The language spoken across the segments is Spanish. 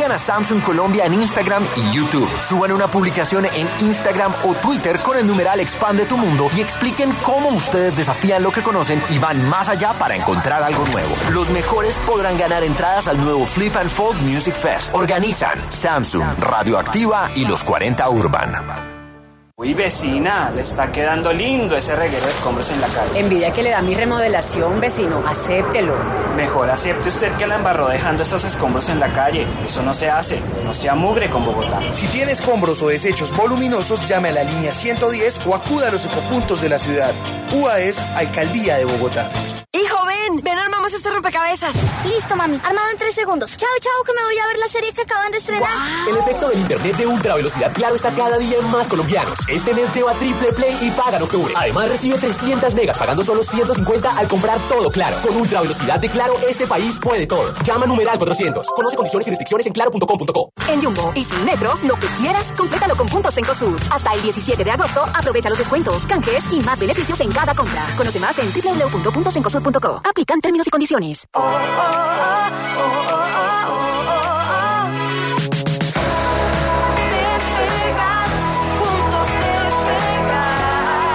Sigan a Samsung Colombia en Instagram y YouTube. Suban una publicación en Instagram o Twitter con el numeral Expande tu Mundo y expliquen cómo ustedes desafían lo que conocen y van más allá para encontrar algo nuevo. Los mejores podrán ganar entradas al nuevo Flip and Fold Music Fest. Organizan Samsung, Radioactiva y los 40 Urban. Uy, vecina, le está quedando lindo ese reguero de escombros en la calle. Envidia que le da mi remodelación, vecino. Acéptelo. Mejor acepte usted que la embarró dejando esos escombros en la calle. Eso no se hace. No sea mugre con Bogotá. Si tiene escombros o desechos voluminosos, llame a la línea 110 o acuda a los ecopuntos de la ciudad. UAS, Alcaldía de Bogotá. Hijo, ven, armamos este rompecabezas. Listo, mami, armado en 3 segundos. Chao, que me voy a ver la serie que acaban de estrenar. ¡Wow! El efecto del internet de ultra velocidad Claro está cada día en más colombianos. Este mes lleva triple play y paga en octubre. Además recibe 300 megas pagando solo 150 al comprar todo Claro. Con ultra velocidad de Claro, este país puede todo. Llama numeral 400. Conoce condiciones y restricciones en claro.com.co. En Jumbo y sin Metro, lo que quieras, complétalo con puntos Cencosud. Hasta el 17 de agosto, aprovecha los descuentos, canjes y más beneficios en cada compra. Conoce más en www.cencosud.co. Aplican términos y condiciones. Despegar, juntos despegar.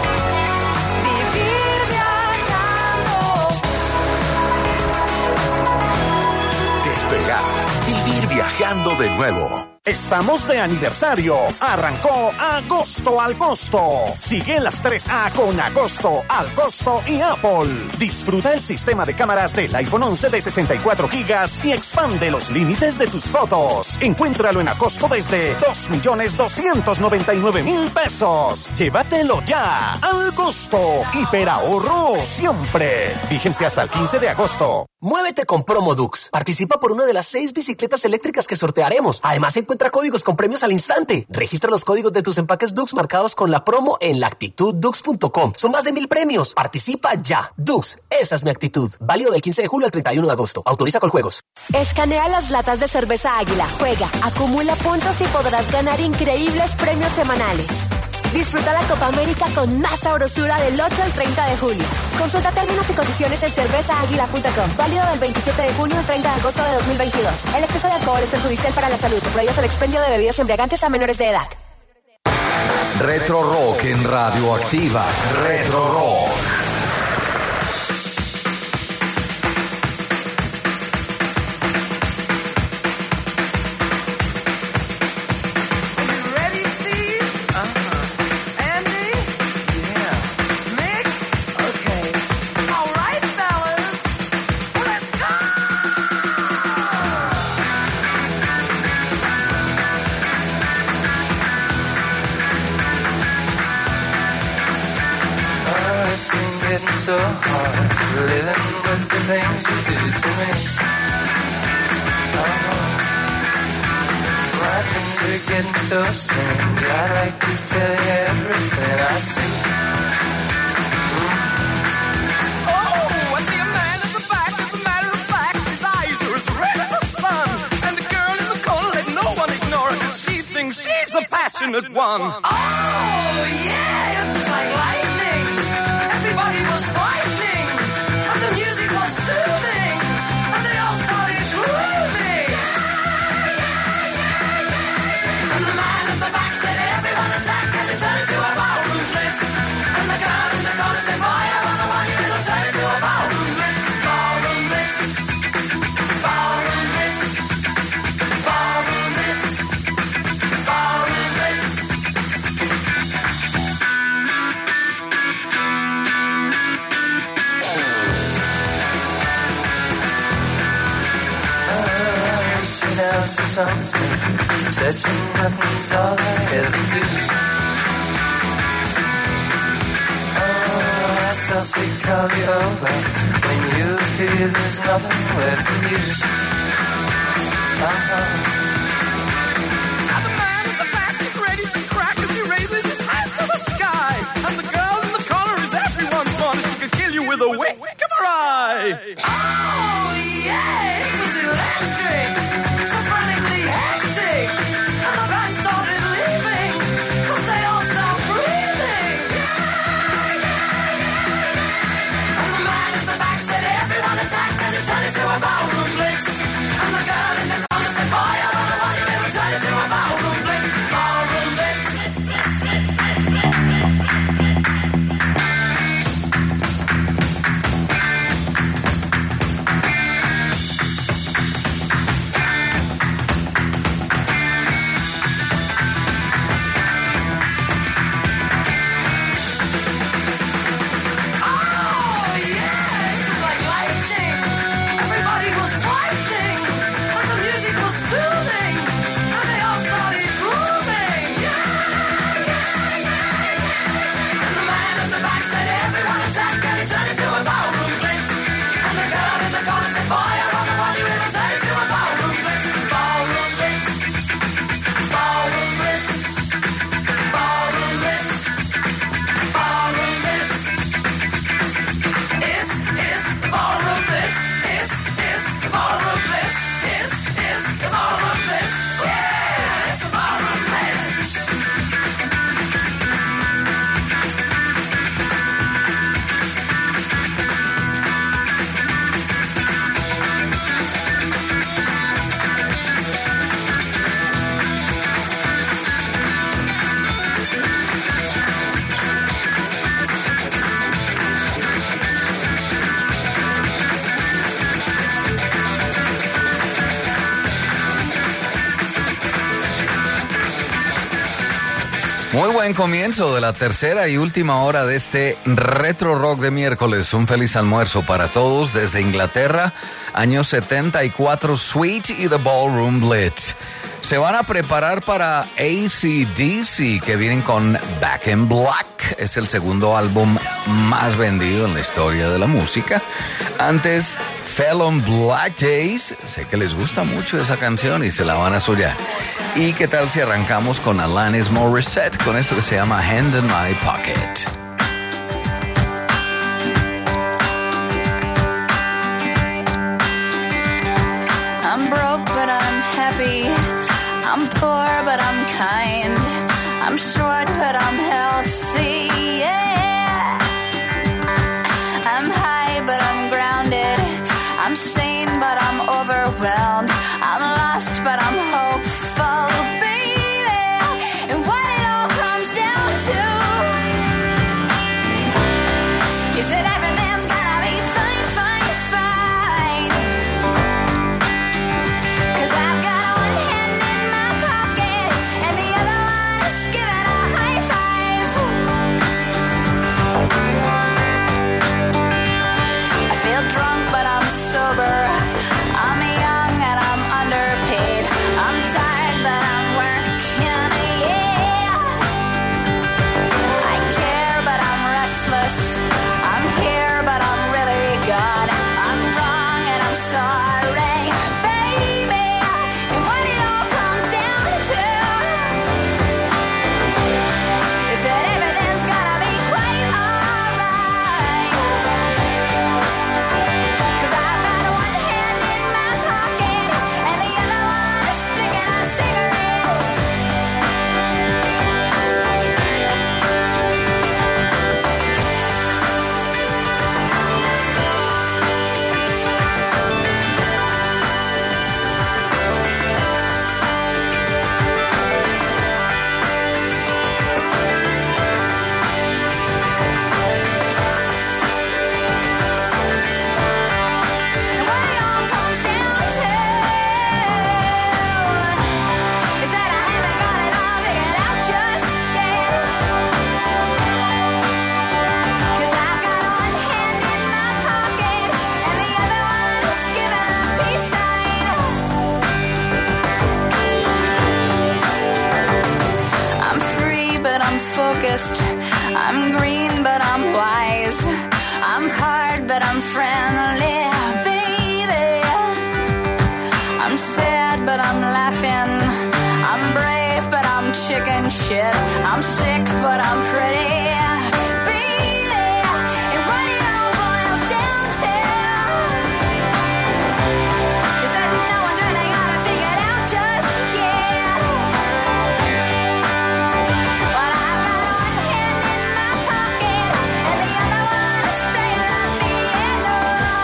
Vivir viajando. Despegar, vivir viajando de nuevo. Estamos de aniversario. Arrancó Agosto al Costo. Sigue las 3A con Agosto al Costo y Apple. Disfruta el sistema de cámaras del iPhone 11 de 64 gigas y expande los límites de tus fotos. Encuéntralo en Agosto desde 2.299.000 pesos. Llévatelo ya. Al Costo. Hiperahorro siempre. Fíjense hasta el 15 de agosto. Muévete con Promo Dux. Participa por una de las 6 bicicletas eléctricas que sortearemos. Además, encuentra códigos con premios al instante. Registra los códigos de tus empaques Dux marcados con la promo en lactituddux.com. Son más de 1,000 premios. Participa ya. Dux, esa es mi actitud. Válido del 15 de julio al 31 de agosto. Autoriza con juegos. Escanea las latas de cerveza Águila. Juega, acumula puntos y podrás ganar increíbles premios semanales. Disfruta la Copa América con más sabrosura del 8 al 30 de julio. Consulta términos y condiciones en cervezaaguila.com. Válido del 27 de junio al 30 de agosto de 2022. El exceso de alcohol es perjudicial para la salud. Prohíbas el expendio de bebidas embriagantes a menores de edad. Retro Rock en Radioactiva. Retro Rock. So hard living with the things you do to me. My dreams are getting so strange. I'd like to tell you everything I see. Oh, I see a man in the back. As a matter of fact, his eyes are as red as the sun. And the girl in the corner, let no one ignore her, 'cause she thinks she's the passionate one. Oh, yeah, it's like lightning. Everybody was frightening, and the music was soothing, and they all started grooving. And the man at the back said, everyone attack, and they turned into a ballroom blitz. And the girl in the corner said, fire on the one, you will turn into a ballroom blitz. Ballroom blitz. Ballroom blitz. Ballroom blitz. Ballroom blitz. Out for something, touching nothing's all I ever do. Oh, I softly call you over when you feel there's nothing left of you. Now the man in the back is ready to crack as he raises his hands to the sky. And the girl in the corner is everyone's one. She could kill you with a wink of her eye. Oh, yeah, it was electric. So frantically hectic. And the band started leaving, 'cause they all stopped breathing. And the man in the back said, everyone attack, and it turned into a ballroom blitz. And the girl in the corner said, fire Muy buen comienzo de la tercera y última hora de este Retro Rock de miércoles. Un feliz almuerzo para todos desde Inglaterra, años 74, Sweet y The Ballroom Blitz. Se van a preparar para AC/DC, que vienen con Back in Black. Es el segundo álbum más vendido en la historia de la música. Antes, Fell on Black Days. Sé que les gusta mucho esa canción y se la van a suyar. ¿Y qué tal si arrancamos con Alanis Morissette con esto que se llama Hand in My Pocket? I'm broke but I'm happy, I'm poor but I'm kind, I'm short but I'm healthy, yeah. I'm high but I'm grounded, I'm sane but I'm overwhelmed, I'm lost but I'm hopeful, baby. And what it all comes down to is that everything's gonna be fine, fine, fine. 'Cause I've got one hand in my pocket and the other one is giving a high five. I feel drunk but I'm sober, I'm young and I'm underpaid, I'm tired but I'm working, yeah. I care but I'm restless, I'm here but I'm really gone, I'm wrong and I'm sorry, baby. And what it all comes down to is that everything's gonna be quite alright. 'Cause I've got one hand in my pocket and the other one is flicking a cigarette. And what it all comes down to is that I haven't got it all figured out just yet. 'Cause I've got one hand in my pocket and the other one is giving a peace sign. I'm free but I'm focused, I'm green but I'm wise, I'm hard but I'm friendly, baby. I'm sad but I'm laughing, I'm brave but I'm chicken shit, I'm sick but I'm pretty, baby. And what it all boils down to is that no one's really got it figured out just yet. But I've got one hand in my pocket and the other one is playing the piano.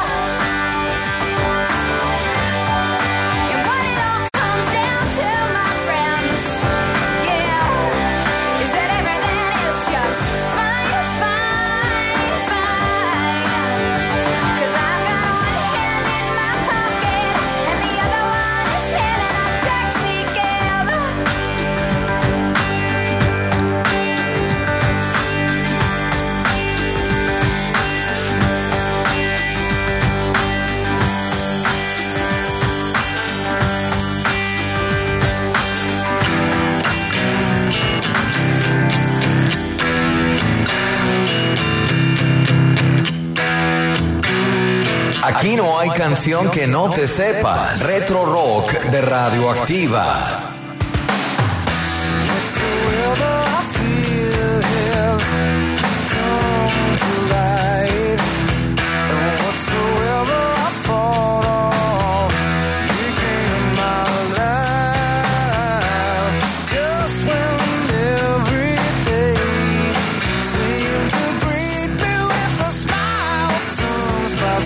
And what it all comes down to, my friends, yeah, is that everything is just fine, fine, fine. 'Cause I've got one hand in my pocket and the other one is hailing a taxi cab. Aquí no hay canción que no te sepas. Retro Rock de Radioactiva.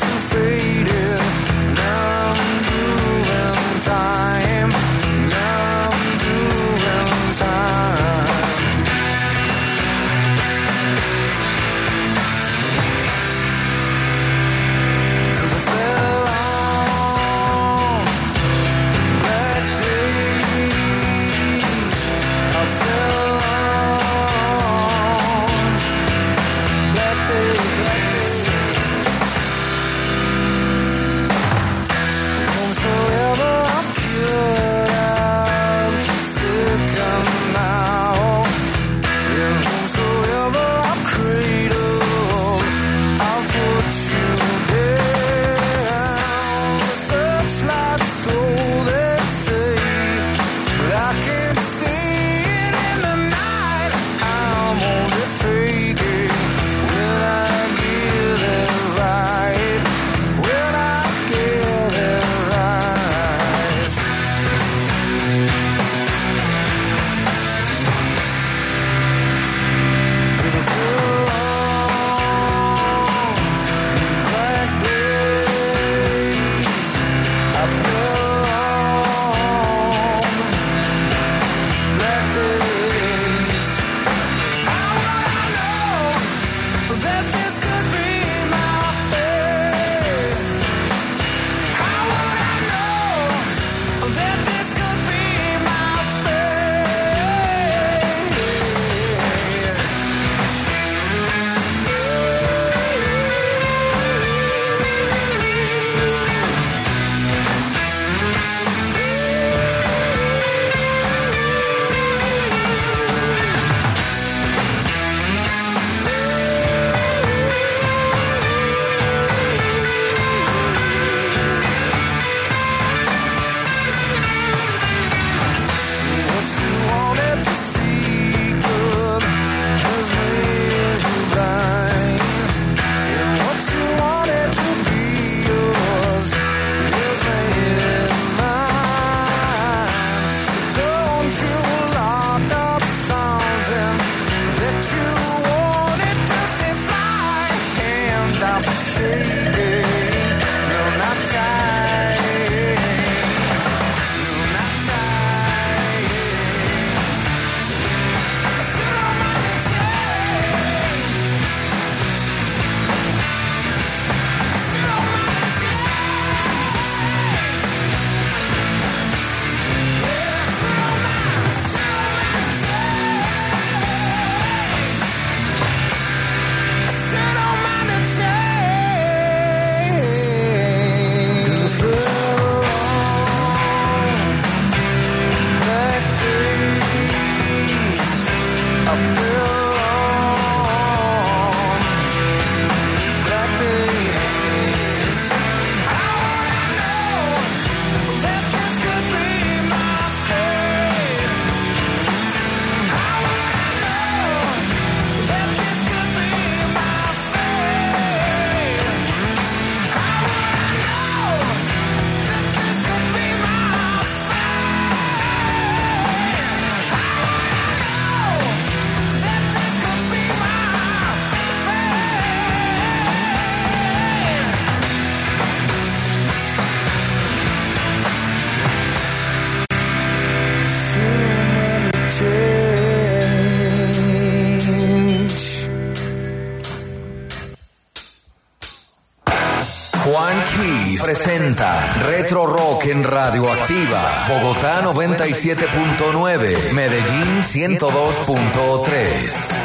Faded, now I'm doing time. Now Kiss presenta Retro Rock en Radioactiva. Bogotá 97.9, Medellín 102.3.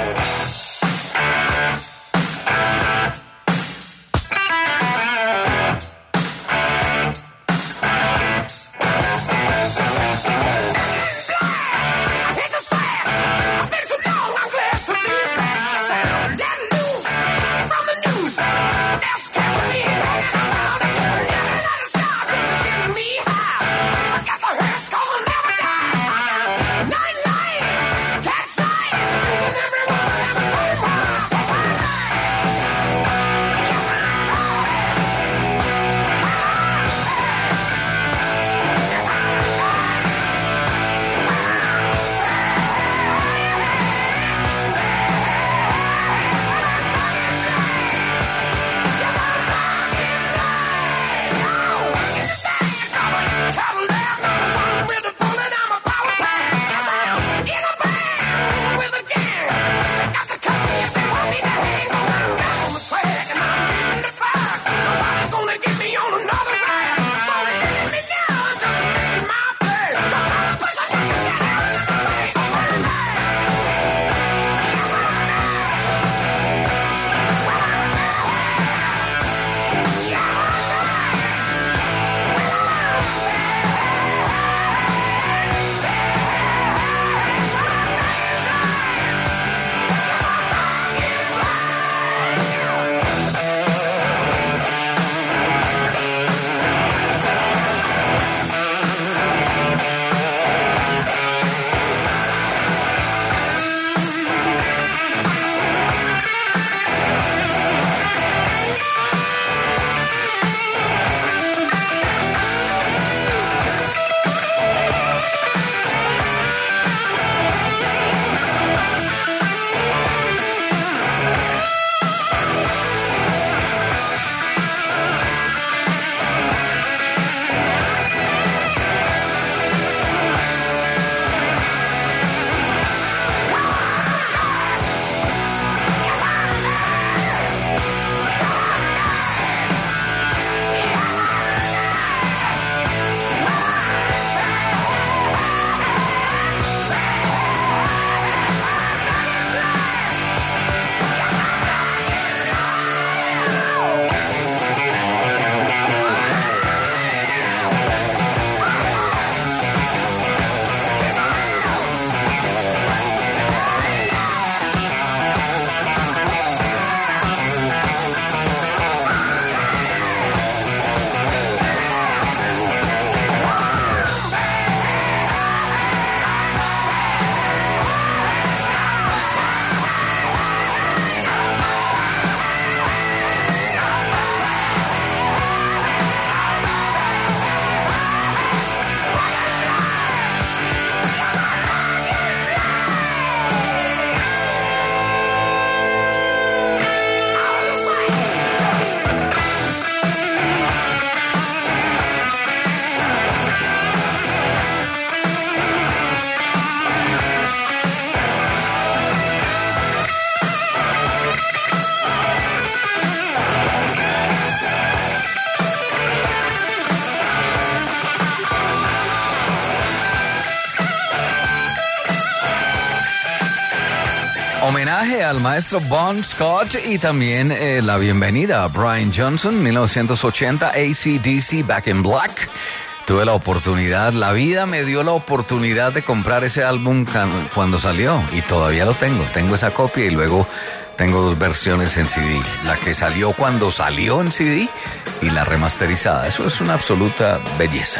Homenaje al maestro Bon Scott y también la bienvenida a Brian Johnson, 1980, AC/DC, Back in Black. Tuve la oportunidad, la vida me dio la oportunidad de comprar ese álbum cuando salió y todavía lo tengo. Tengo esa copia y luego tengo dos versiones en CD. La que salió cuando salió en CD y la remasterizada. Eso es una absoluta belleza.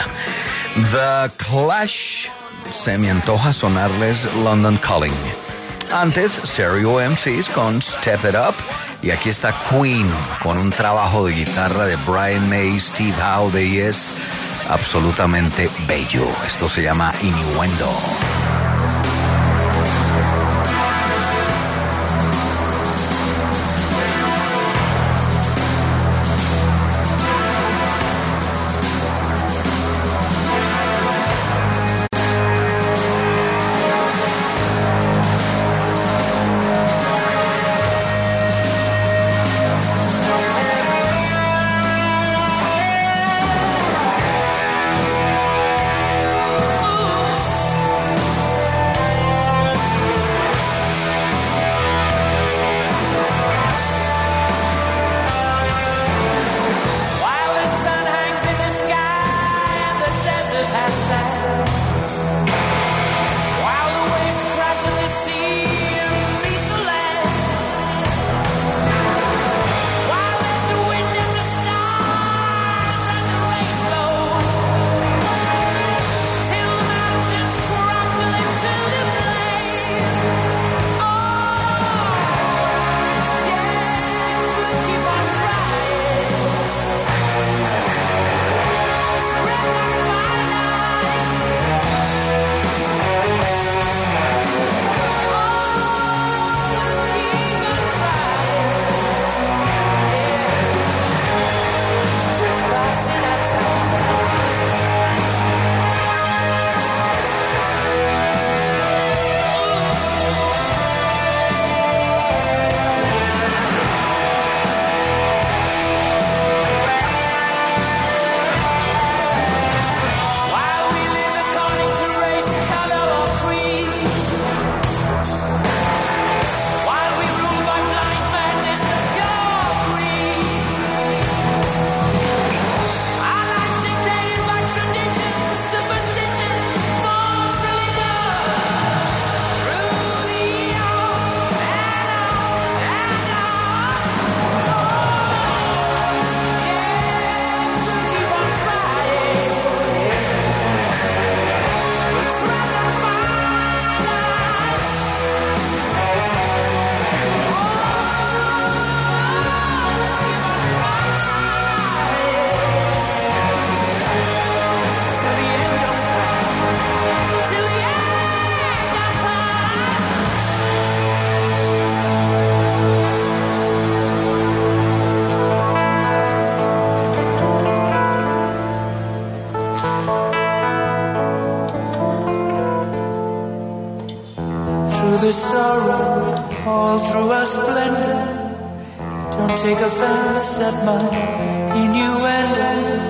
The Clash, se me antoja sonarles London Calling. Antes, Stereo MCs con Step It Up. Y aquí está Queen con un trabajo de guitarra de Brian May, Steve Howe de Yes, absolutamente bello. Esto se llama Innuendo. through the sorrow, all through our splendor. Don't take offense at my innuendo.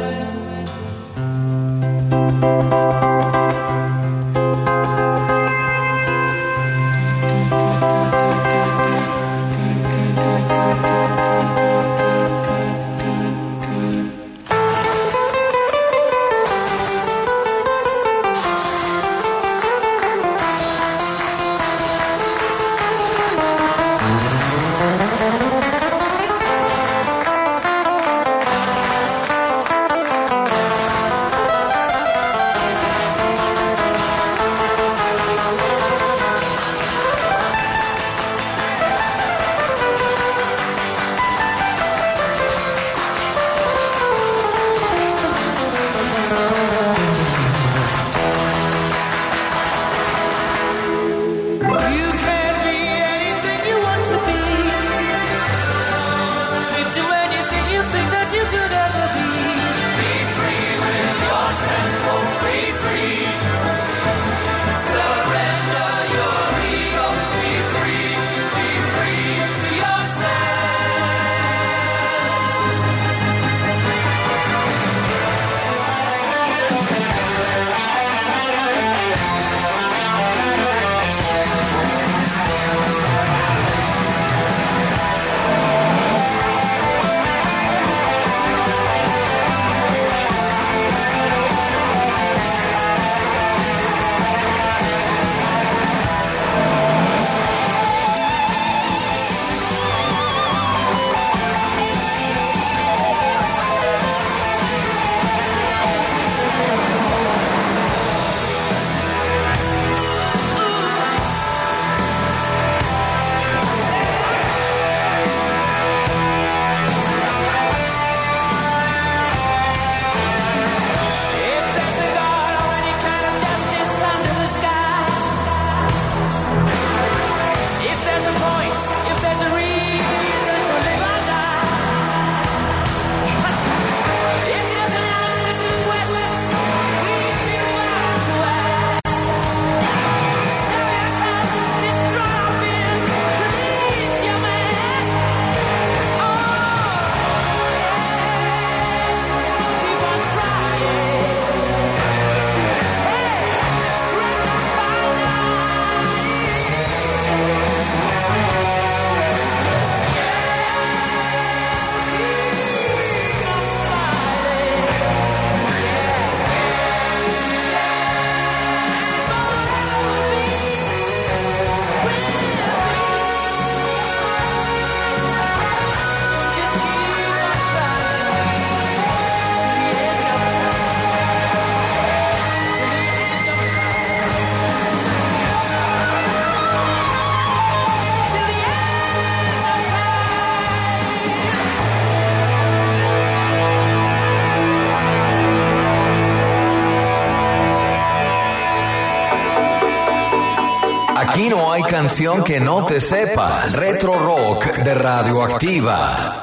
Aquí no hay canción que no te sepas. Retro Rock de Radioactiva.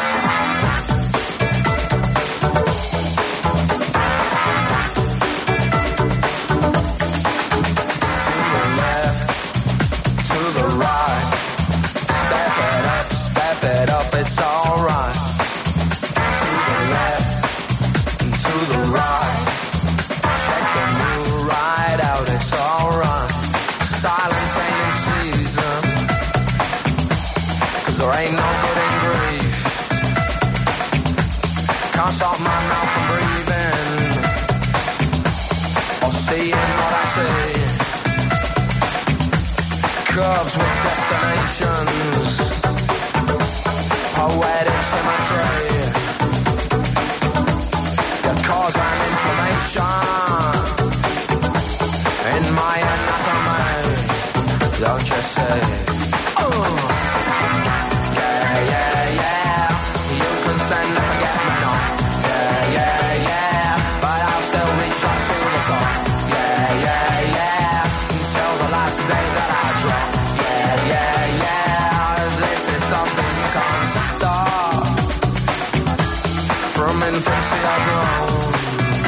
Stop my mouth from breathing or seeing what I see. Curves with destinations, poetic symmetry that cause an inflammation in my anatomy. Don't you see? Yeah, yeah, yeah. You can send the forget-me-not. Day that I drop, yeah, yeah, yeah. This is something you can't stop. From infancy I've grown.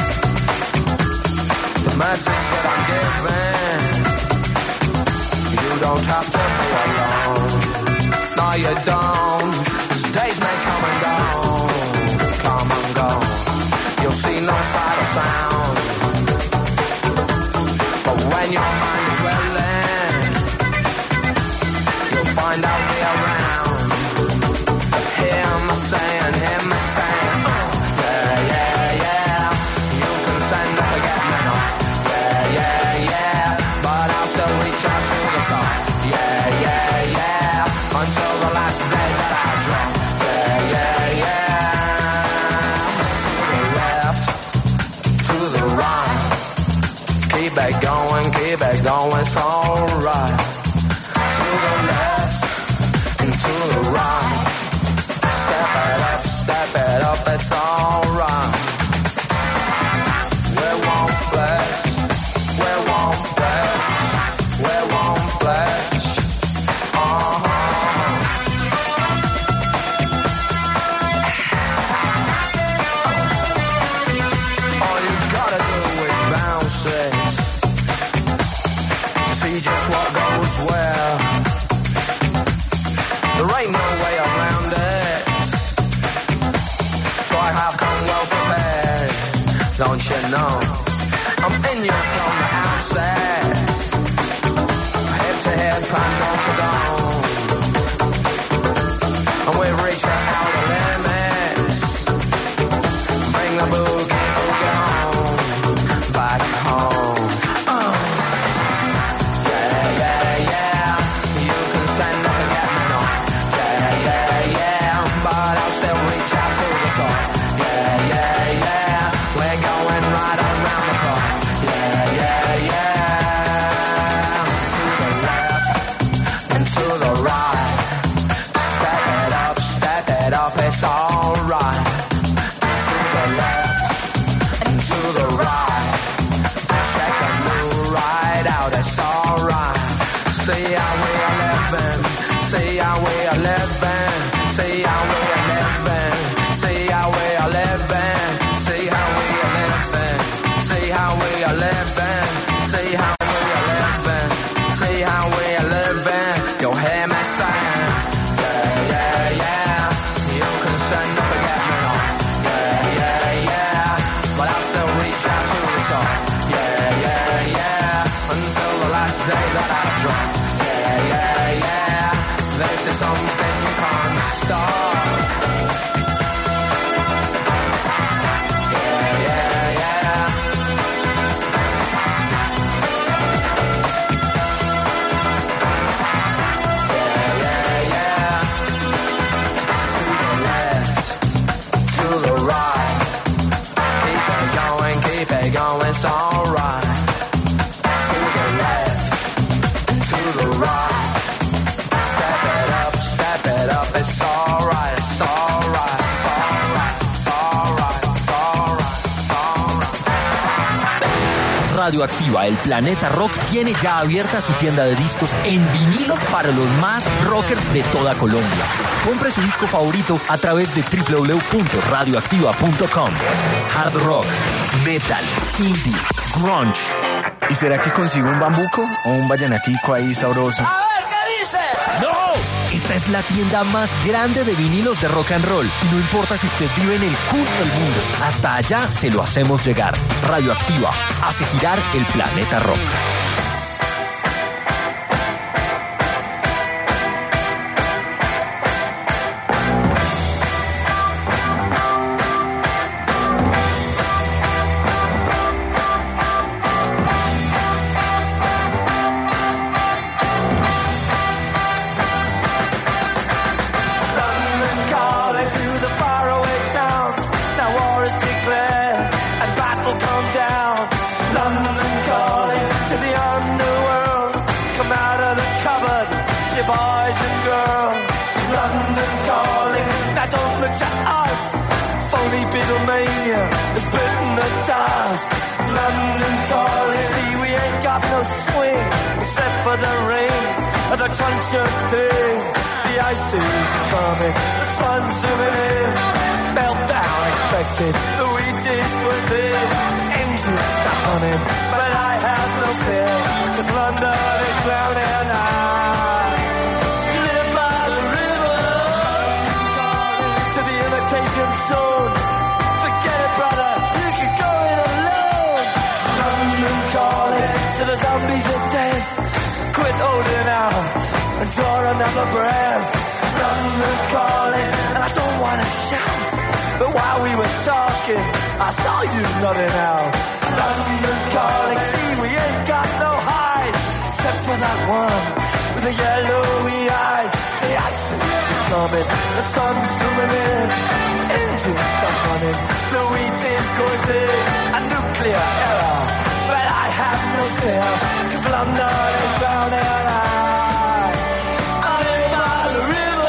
The message that I'm giving, you don't have to be alone. No, you don't. 'Cause days may come and go. Come and go. You'll see no sight or sound. But when your mind is willing, you'll find out the around. Hear me saying, yeah, yeah, yeah. You can send and forget me not. Yeah, yeah, yeah. But I'll still reach out to the top. Yeah, yeah, yeah. Until the last day that I drop. Yeah, yeah, yeah. To the left, to the right. Keep it going, it's alright. To the left and to the right. Step it up, it's alright. We won't flex, we won't flex, we won't flex. All you gotta do is bounce it. See just what goes where. There ain't no way around it. So I have come well prepared. Don't you know? I'm in you from the outset. Head to head, pan to down. And we've reached the outer limits. Bring the boogie on back home. Yeah, yeah, yeah. You can send and forget me not. Yeah, yeah, yeah. But I'll still reach out to the top. Yeah, yeah, yeah. We're going right around the clock. Yeah, yeah, yeah. To the left and to the right. Step it up, it's alright. To the left and to the right. Check the new ride out, it's alright. See how we are living, see how we are living, see how we are living, see how we are living, see how we are living, see how we are living, see how we are living, see how we are living. You'll hear me saying, yeah, yeah, yeah. You can send and forget me not. Yeah, yeah, yeah. But I'll still reach out to the top. Yeah, yeah, yeah. Until the last day that I drop. Yeah, yeah, yeah. This is something you can't stop. Yeah, yeah, yeah. Yeah, yeah, yeah. To the left, to the right. Keep it going, it's alright. To the left and to the right. Step it up, it's alright, it's alright, it's alright, it's alright, it's alright, it's alright. Radioactiva, el Planeta Rock, tiene ya abierta su tienda de discos en vinilo para los más rockers de toda Colombia. Compre su disco favorito a través de www.radioactiva.com. Hard rock, metal, indie, grunge. ¿Y será que consigo un bambuco o un vallenatico ahí sabroso? ¡No! Esta es la tienda más grande de vinilos de rock and roll. Y no importa si usted vive en el culo del mundo, hasta allá se lo hacemos llegar. Radioactiva hace girar el planeta rock. The crunch of thing, the ice is coming, the sun's zooming in, meltdown expected, the wheat is good in, engines stuck on him, but I have no fear, 'cause London is drowning out. the zombies of death. Quit holding out and draw another breath. London calling, and I don't wanna shout, but while we were talking, I saw you nodding out. London calling, see we ain't got no hide, except for that one with the yellowy eyes. The ice age is coming, the sun's zooming in, engines stop running, the wheat is going big, a nuclear error. But I have no fear, 'cause London is drowning and I live by the river.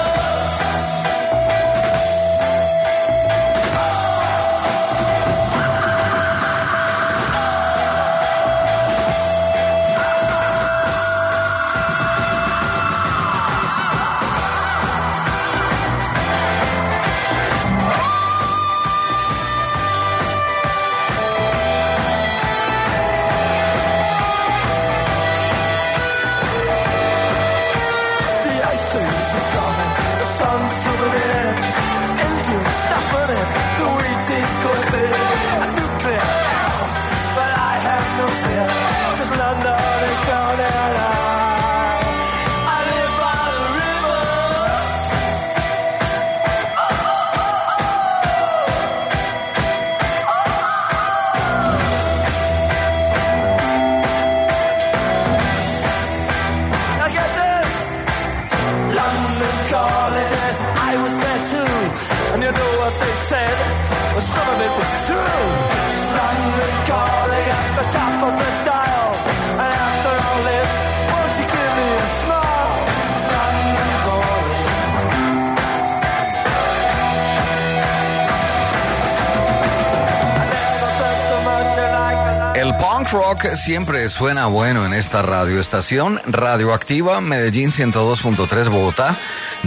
Rock siempre suena bueno en esta radioestación. Radioactiva, Medellín 102.3, Bogotá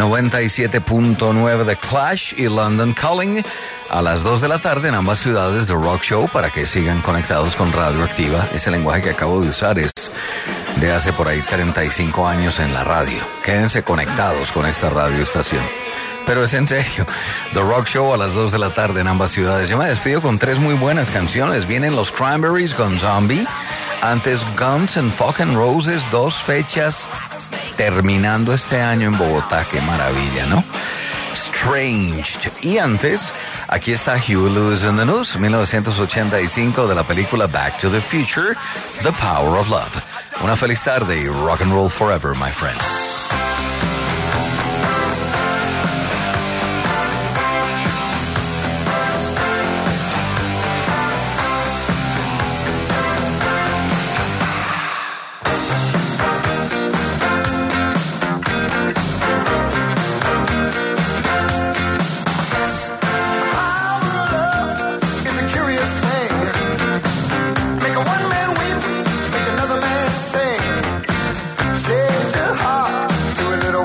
97.9 de Clash y London Calling. A las 2 de la tarde en ambas ciudades The Rock Show, para que sigan conectados con Radioactiva. Ese lenguaje que acabo de usar es de hace por ahí 35 años en la radio. Quédense conectados con esta radioestación. Pero es en serio, The Rock Show a las 2 de la tarde en ambas ciudades. Yo me despido con 3 muy buenas canciones. Vienen los Cranberries con Zombie. Antes Guns N' Fucking Roses, 2 fechas terminando este año en Bogotá. Qué maravilla, ¿no? Strange. Y antes, aquí está Huey Lewis and the News, 1985, de la película Back to the Future, The Power of Love. Una feliz tarde y rock and roll forever, my friend. Change your heart to a little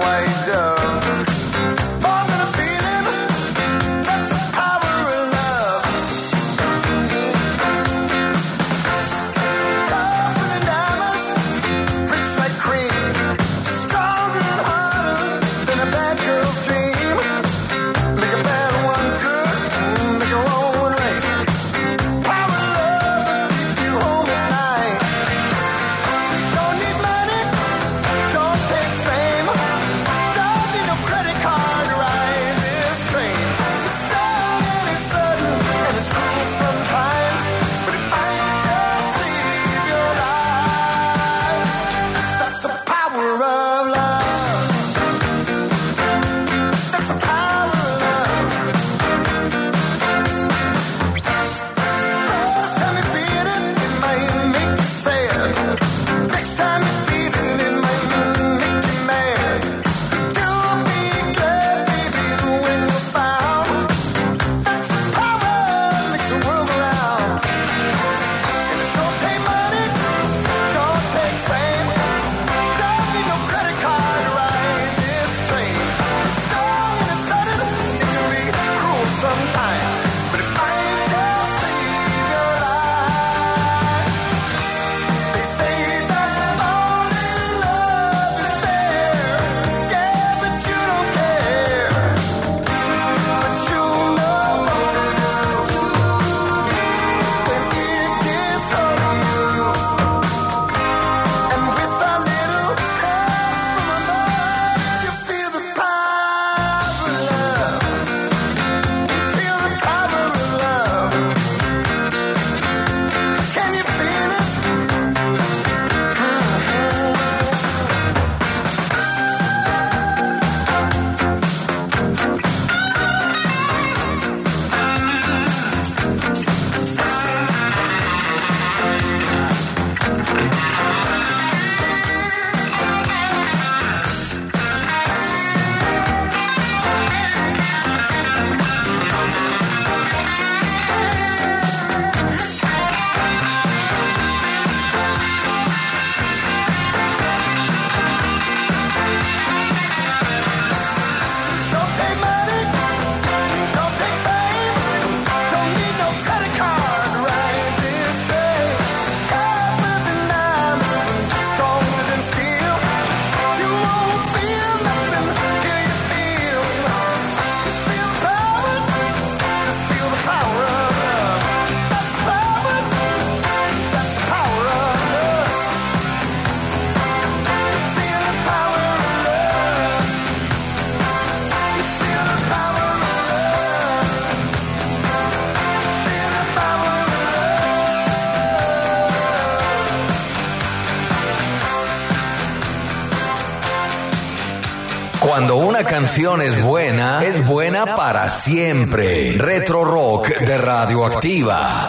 Cuando una canción es buena para siempre. Retro Rock de Radioactiva.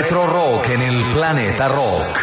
Retro Rock en el Planeta Rock.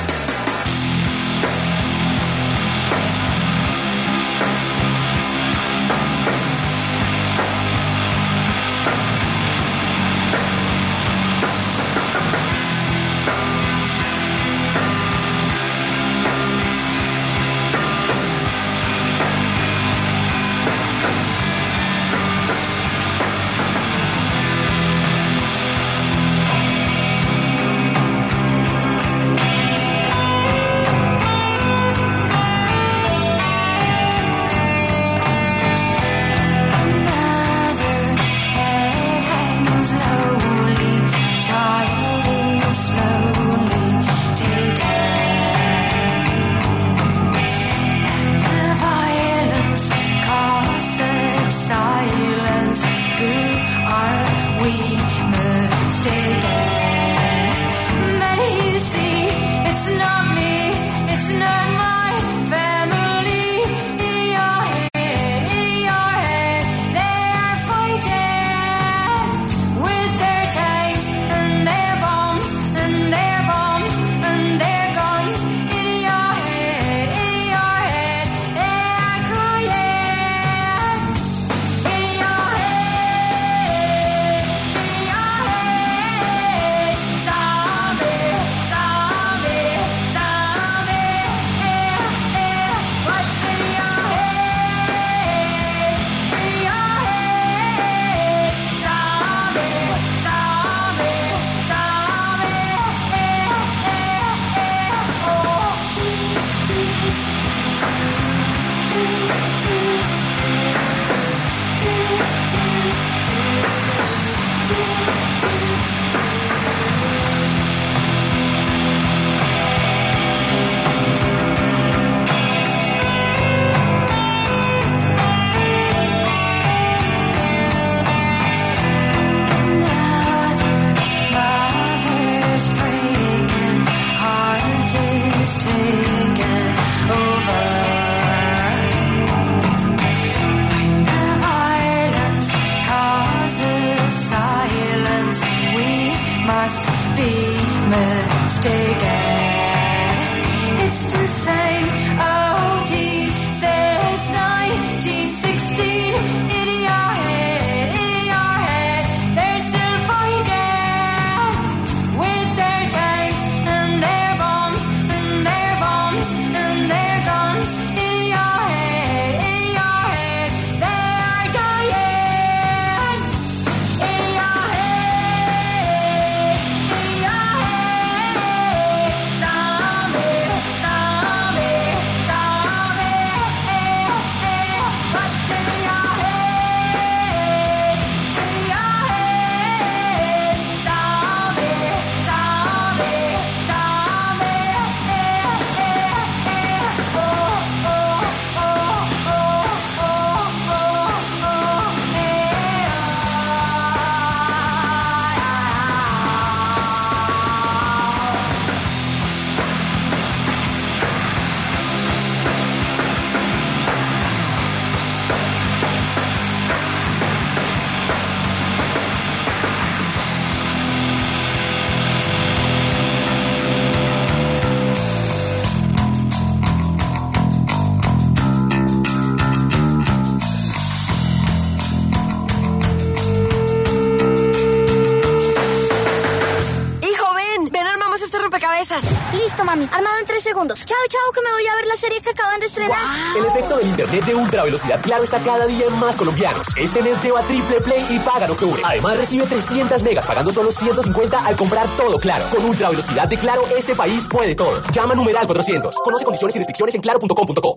Listo, mami. Armado en 3 segundos. Chao, chao, que me voy a ver la serie que acaban de estrenar. El efecto del internet de ultra velocidad Claro está cada día en más colombianos. Este mes lleva triple play y paga en octubre. Además recibe 300 megas pagando solo 150 al comprar todo Claro. Con ultra velocidad de Claro, este país puede todo. Llama numeral 400. Conoce condiciones y restricciones en claro.com.co.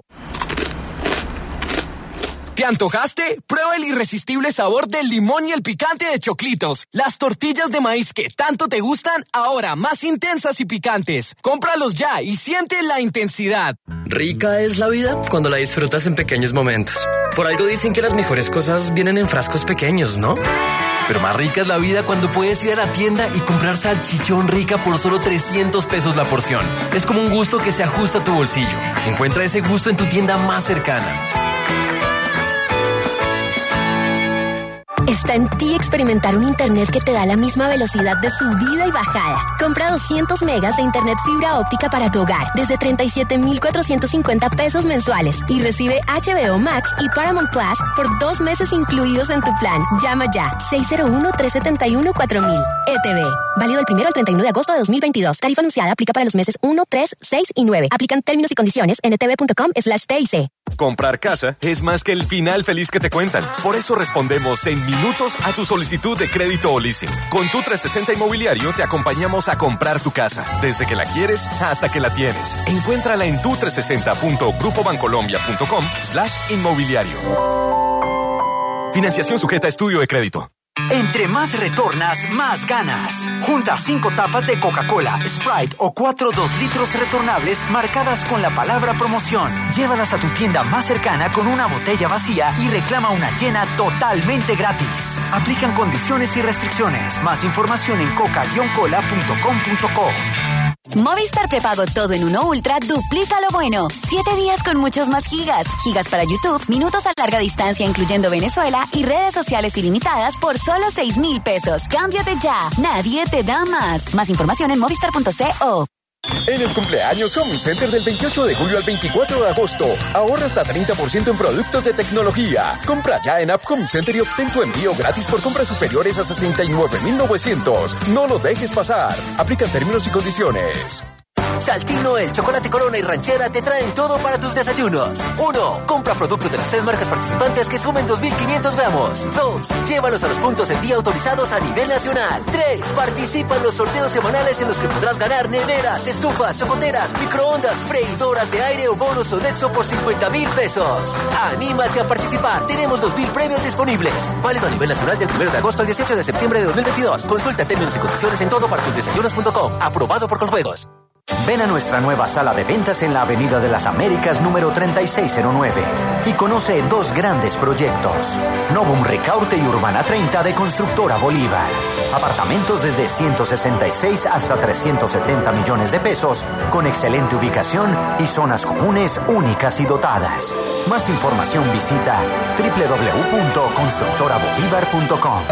¿Te antojaste? Prueba el irresistible sabor del limón y el picante de Choclitos. Las tortillas de maíz que tanto te gustan, ahora más intensas y picantes. Cómpralos ya y siente la intensidad. Rica es la vida cuando la disfrutas en pequeños momentos. Por algo dicen que las mejores cosas vienen en frascos pequeños, ¿no? Pero más rica es la vida cuando puedes ir a la tienda y comprar salchichón Rica por solo 300 pesos la porción. Es como un gusto que se ajusta a tu bolsillo. Encuentra ese gusto en tu tienda más cercana. Está en ti experimentar un internet que te da la misma velocidad de subida y bajada. Compra 200 megas de internet fibra óptica para tu hogar desde 37,450 pesos mensuales y recibe HBO Max y Paramount Plus por 2 meses incluidos en tu plan. Llama ya 601-371-4000. ETV. Válido del 1 al 31 de agosto de 2022. Tarifa anunciada aplica para los meses 1, 3, 6 y 9. Aplican términos y condiciones en etv.com/TIC. Comprar casa es más que el final feliz que te cuentan. Por eso respondemos en minutos a tu solicitud de crédito o leasing. Con tu 360 Inmobiliario te acompañamos a comprar tu casa, desde que la quieres hasta que la tienes. Encuéntrala en tu360.grupobancolombia.com/inmobiliario. Financiación sujeta a estudio de crédito. Entre más retornas, más ganas. Junta 5 tapas de Coca-Cola, Sprite o 4 2 litros retornables marcadas con la palabra promoción. Llévalas a tu tienda más cercana con una botella vacía y reclama una llena totalmente gratis. Aplican condiciones y restricciones. Más información en coca-cola.com.co. Movistar Prepago Todo en Uno Ultra duplica lo bueno. 7 días con muchos más gigas. Gigas para YouTube, minutos a larga distancia incluyendo Venezuela y redes sociales ilimitadas por solo 6,000 pesos. Cámbiate ya. Nadie te da más. Más información en movistar.co. En el cumpleaños Home Center del 28 de julio al 24 de agosto, ahorra hasta 30% en productos de tecnología. Compra ya en App Home Center y obtén tu envío gratis por compras superiores a 69,900. No lo dejes pasar. Aplican términos y condiciones. Saltino, el Chocolate Corona y Ranchera te traen todo para tus desayunos. 1. Compra productos de las 3 marcas participantes que sumen 2,500 gramos. 2. Llévalos a los puntos en día autorizados a nivel nacional. 3. Participa en los sorteos semanales en los que podrás ganar neveras, estufas, chocoteras, microondas, freidoras de aire o bonos Sodexo por 50,000 pesos. Anímate a participar. Tenemos 2,000 premios disponibles. Válido a nivel nacional del 1 de agosto al 18 de septiembre de 2022. Consulta términos y condiciones en todopartusdesayunos.com. Aprobado por Coljuegos. Ven a nuestra nueva sala de ventas en la Avenida de las Américas número 3609 y conoce 2 grandes proyectos. Novum Ricaurte y Urbana 30 de Constructora Bolívar. Apartamentos desde 166 hasta 370 millones de pesos con excelente ubicación y zonas comunes únicas y dotadas. Más información visita www.constructorabolívar.com.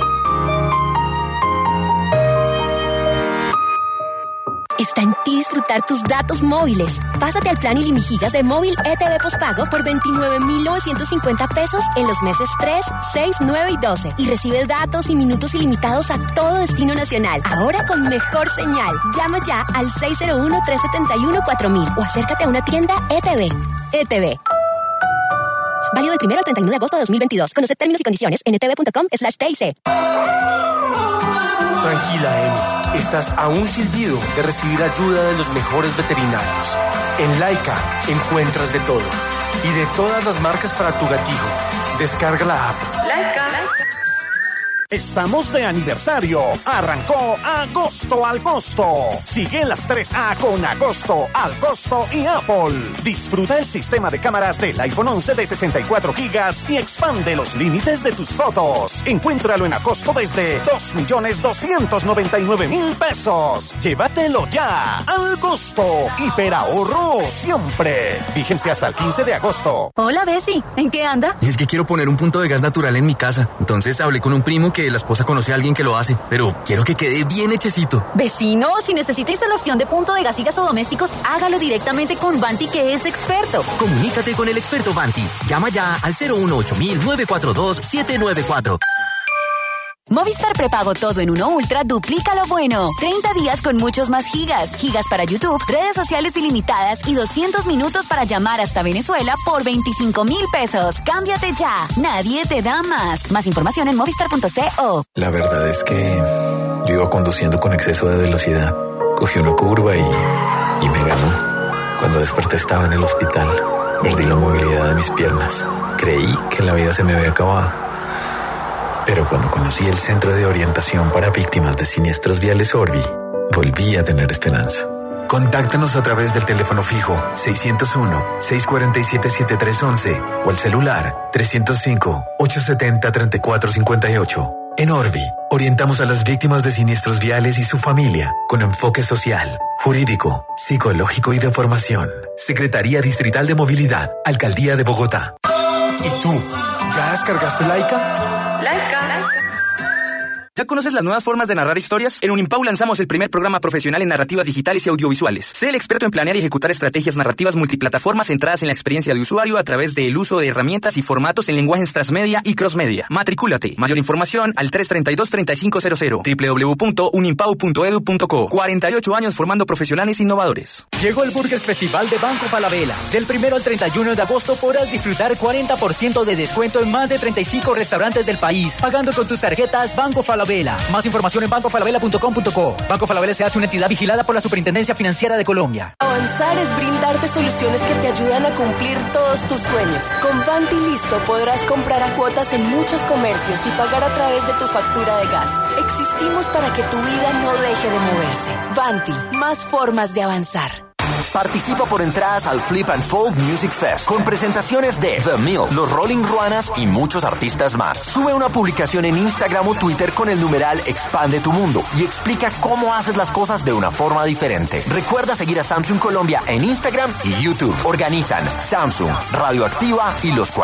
Está en ti disfrutar tus datos móviles. Pásate al plan ilimigigas de móvil ETV Postpago por 29,950 pesos en los meses 3, 6, 9 y 12. Y recibes datos y minutos ilimitados a todo destino nacional. Ahora con mejor señal. Llama ya al 601-371-4000 o acércate a una tienda ETV. ETV. Válido del 1 al 31 de agosto de 2022. Conoce términos y condiciones en etv.com/TIC. Tranquila, Emi. Estás a un silbido de recibir ayuda de los mejores veterinarios. En Laika encuentras de todo. Y de todas las marcas para tu gatito. Descarga la app. Laika. Estamos de aniversario. Arrancó Agosto al Costo. Sigue las 3A con Agosto al Costo y Apple. Disfruta el sistema de cámaras del iPhone 11 de 64 gigas y expande los límites de tus fotos. Encuéntralo en Agosto desde 2,299,000 pesos. Llévatelo ya. Al Costo. Hiperahorro siempre. Vigencia hasta el 15 de agosto. Hola, Bessie. ¿En qué anda? Es que quiero poner un punto de gas natural en mi casa. Entonces hablé con un primo que la esposa conoce a alguien que lo hace, pero quiero que quede bien hechecito. Vecino, si necesita instalación de punto de gas y gasodomésticos, hágalo directamente con Vanti, que es experto. Comunícate con el experto Vanti. Llama ya al 018-942-794. Movistar Prepago Todo en Uno Ultra duplica lo bueno. 30 días con muchos más gigas. Gigas para YouTube, redes sociales ilimitadas y 200 minutos para llamar hasta Venezuela por 25,000 pesos. Cámbiate ya. Nadie te da más. Más información en movistar.co. La verdad es que yo iba conduciendo con exceso de velocidad. Cogí una curva y me ganó. Cuando desperté estaba en el hospital. Perdí la movilidad de mis piernas. Creí que la vida se me había acabado. Pero cuando conocí el Centro de Orientación para Víctimas de Siniestros Viales Orbi, volví a tener esperanza. Contáctanos a través del teléfono fijo 601-647-7311 o el celular 305-870-3458. En Orbi, orientamos a las víctimas de siniestros viales y su familia con enfoque social, jurídico, psicológico y de formación. Secretaría Distrital de Movilidad, Alcaldía de Bogotá. ¿Y tú? ¿Ya descargaste Laika? Laika. ¿Ya conoces las nuevas formas de narrar historias? En Unimpau lanzamos el primer programa profesional en narrativas digitales y audiovisuales. Sé el experto en planear y ejecutar estrategias narrativas multiplataformas centradas en la experiencia de usuario a través del uso de herramientas y formatos en lenguajes transmedia y crossmedia. Matricúlate. Mayor información al 332-3500 www.unimpau.edu.co. 48 años formando profesionales innovadores. Llegó el Burgers Festival de Banco Falabella. Del 1 al 31 de agosto podrás disfrutar 40% de descuento en más de 35 restaurantes del país, pagando con tus tarjetas Banco Falabella. Más información en bancofalabella.com.co. Banco Falabella se hace una entidad vigilada por la Superintendencia Financiera de Colombia. Avanzar es brindarte soluciones que te ayudan a cumplir todos tus sueños. Con Vanti Listo podrás comprar a cuotas en muchos comercios y pagar a través de tu factura de gas. Existimos para que tu vida no deje de moverse. Vanti, más formas de avanzar. Participa por entradas al Flip and Fold Music Fest con presentaciones de The Mill, los Rolling Ruanas y muchos artistas más. Sube una publicación en Instagram o Twitter con el numeral Expande tu Mundo y explica cómo haces las cosas de una forma diferente. Recuerda seguir a Samsung Colombia en Instagram y YouTube. Organizan Samsung, Radioactiva y los